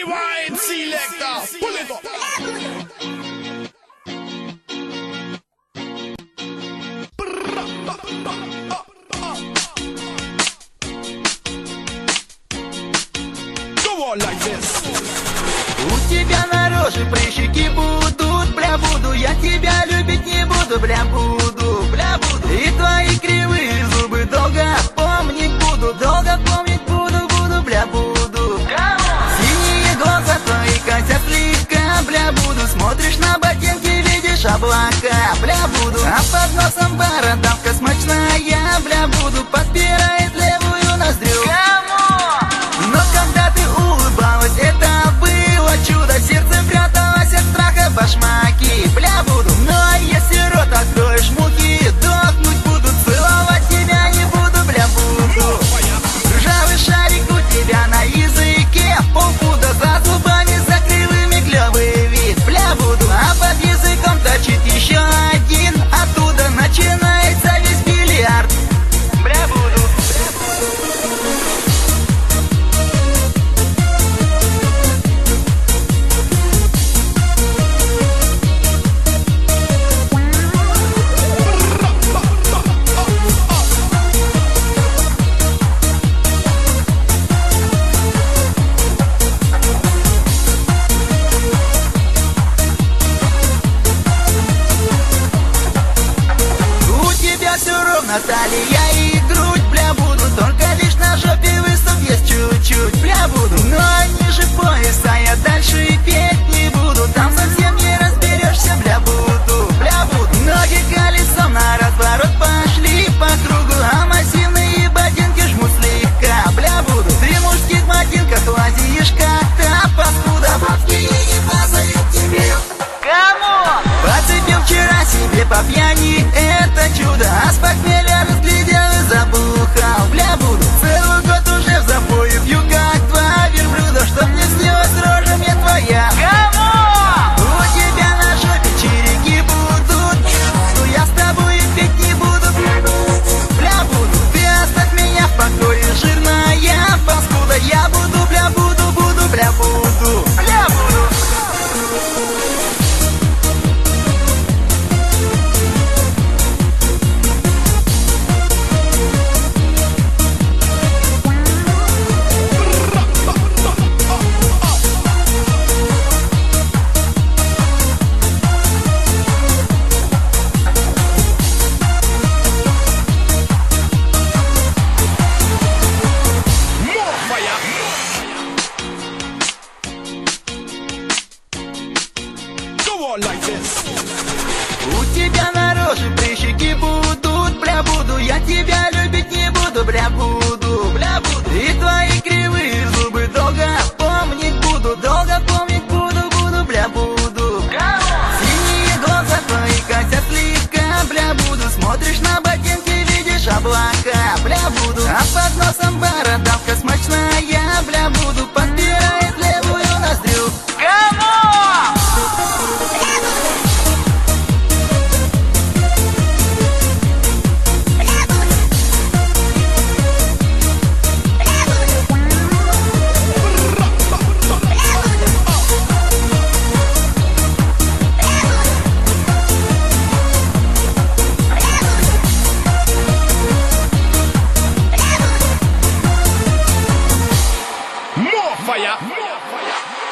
Rewind selector, pull it up. Go on like this. У тебя на роже прыщики будут, бля, буду. Я тебя любить не буду, бля, буду, бля, буду. И твои кривые зубы долго помнить буду, бля, буду. Синие глаза твои косят слегка, бля, буду. Смотришь на ботинки, видишь облака, бля, буду. А под носом бородавка смачная, бля, буду. Подпирает левую ноздрю. Но когда ты улыбалась, это было чудо. Сердце пряталось от страха башмаки, бля, буду. Ну а если рот откроешь, мухи дохнуть будут. Целовать тебя не буду, бля, буду. Ржавый шарик у тебя на языке, полпуда за зубами, за кривыми клёвый вид, бля, буду. А под языком точит еще один, оттуда начинается весь бильярд, бля, буду. Талия и грудь, бля, буду. Только лишь на жопе выступ есть чуть-чуть, бля, буду. Но ниже пояса я дальше петь не буду. Там совсем не разберешься, бля, буду, бля, буду. Ноги колесом на разворот пошли по кругу, а массивные ботинки жмут слегка, бля, буду. Ты в мужских ботинках лазишь как-то, паскуда. Бабские не падают тебе. Кому? Подцепил вчера себе по пьяни, это чудо. А с похмелья разглядел и забухал, бля, буду. Целый год уже в запое пью, как два верблюда. Что мне снилась рожа мне твоя? Кому? У тебя на жопе череки будут. Но я с тобой петь не буду, бля, буду. Ты оставь меня в покое, жирная паскуда. Я буду, бля, буду, бля, буду, бля, буду. Like this. У тебя на роже прыщики будут, бля, буду. Я тебя любить не буду, бля, буду, бля, буду. И твои кривые зубы долго помнить буду, бля, буду. Синие глаза твои косят слегка, бля, буду. Смотришь на ботинки, видишь облака, бля, буду. А под носом бородавка смачная, бля, буду. Подпирает левую ноздрю. More fire.